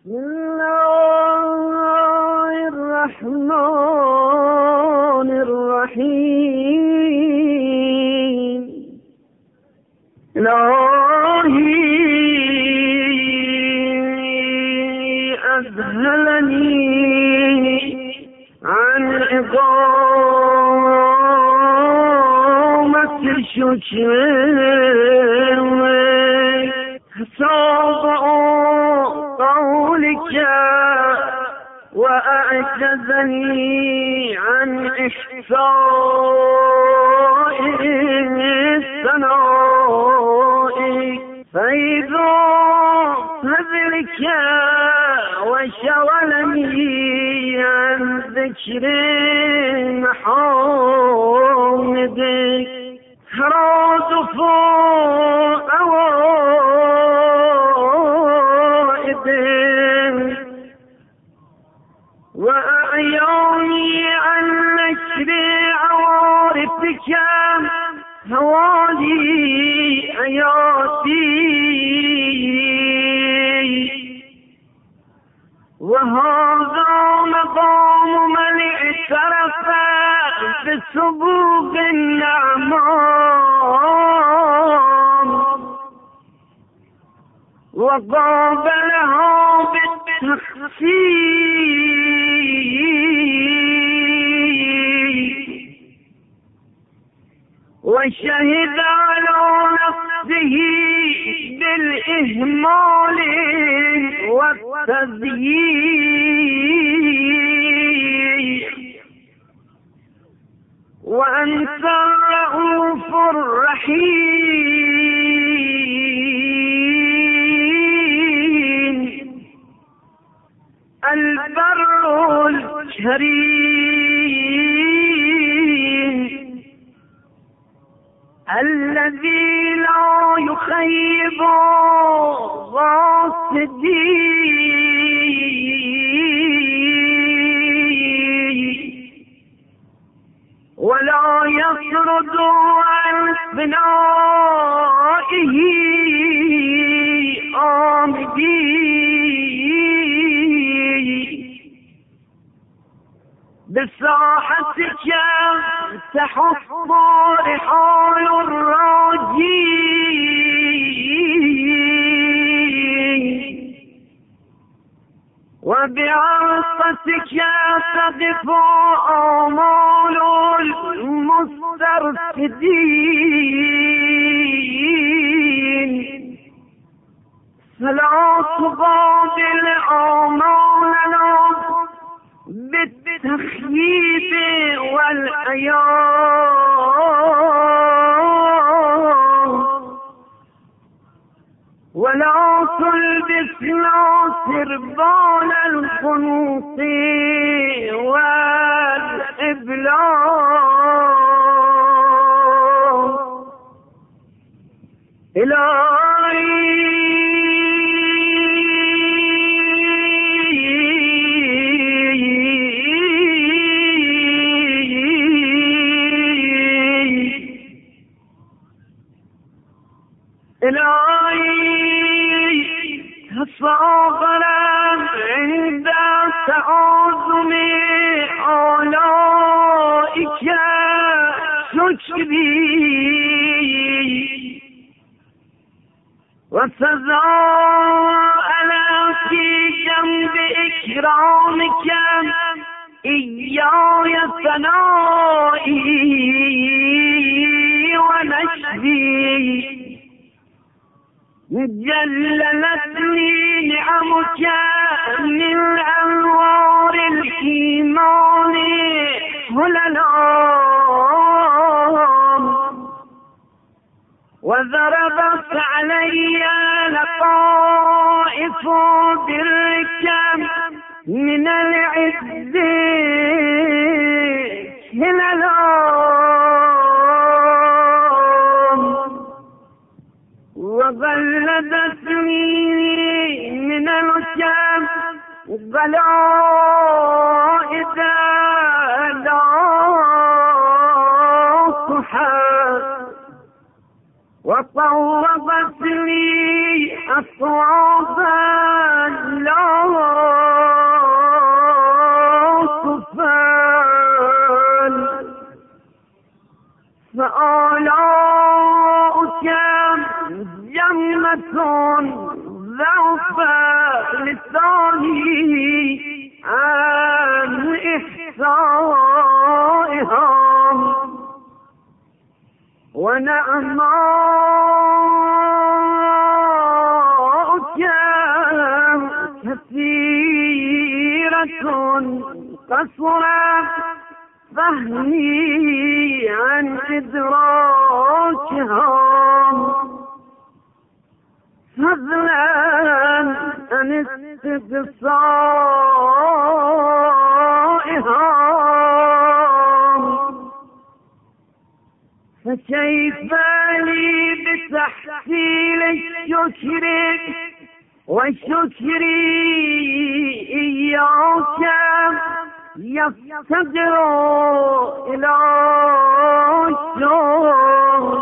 بسم الله الرحمن الرحيم. إلهي أذهلني عن إقامة الشكر صوب قولك وأعجزني عن إحصاء الثناء فيض فضلك وشغلني عن ذكر محامدك هراد فوق وأعياني عن نشر عوارفك هوالي حياتي وهذا مقام من اعترف بسبوق النعمان وقابلها بالتخفيف وشهد على نفسه بالإهمال والتضييع وأنت الرؤوف الرحيم البر الكريم الذي لا يخيب الغاصدين ولا يطرد عن بنائه آمدين بساحتك تحط رحال الراجين وبعرفتك تقف آمال المسترشدين فلا تقابل آمالنا بالتخييب والعياء ولا تلبسنا سربال القنوط والإبلاء إلهي تصاغرا عند تعاظم آلائك شكري وتزاءل في جنب إكرامك إياي ثنائي ونشري جللتني نعمك من أنوار الإيمان هللا وضربت علي لطائف برك من العز هللا وغلدتني من الشام غلائد لا تحب وطوبت لي أصوابا لا لساني عن إحصائهم، ونعماؤك كثيرة قصرت فهمي عن إدراكهم، فضلا عن استقصائهم. فكيف لي بتحصيل الشكر والشكر إياك يفتقر إلى الشكر؟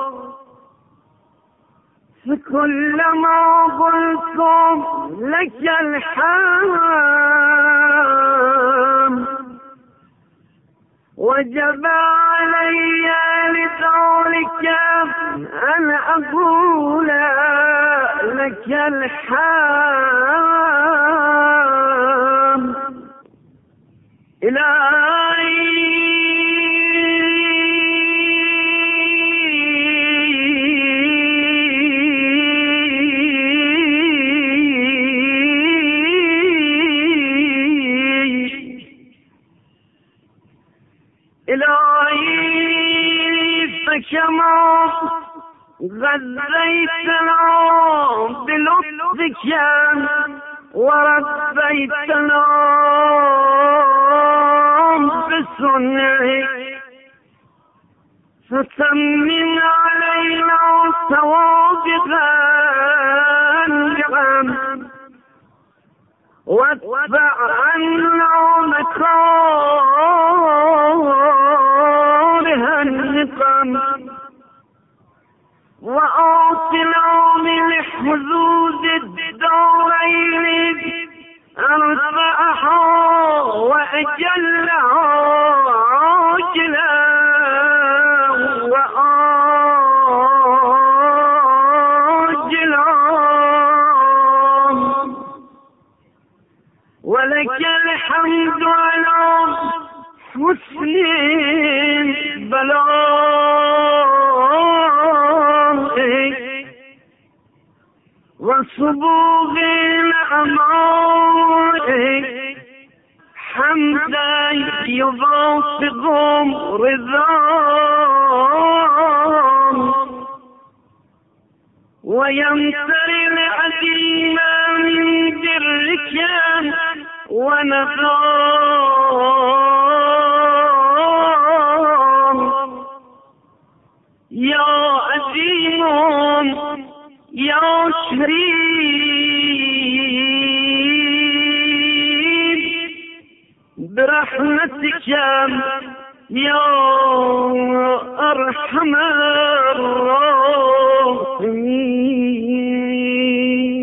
فكلما قلتم لك الحمد وجب علي لذلك أن أقول لك الحمد. إلهي فكما غذيتنا بلطفك وربيتنا بسنعك، فتمم علينا سوابق النعم وادفع عنا مكارها النقم، وآتنا من حدود الدارين أرفعها وأجلها عاجلا وآجلا، ولك الحمد على حسن بلاغك وصبوغ نعمائك، حمدا يوافق رضاك ويمتري العظيم من برك ونفاق. يا عظيم يا كريم برحمتك يا أرحم الراحمين.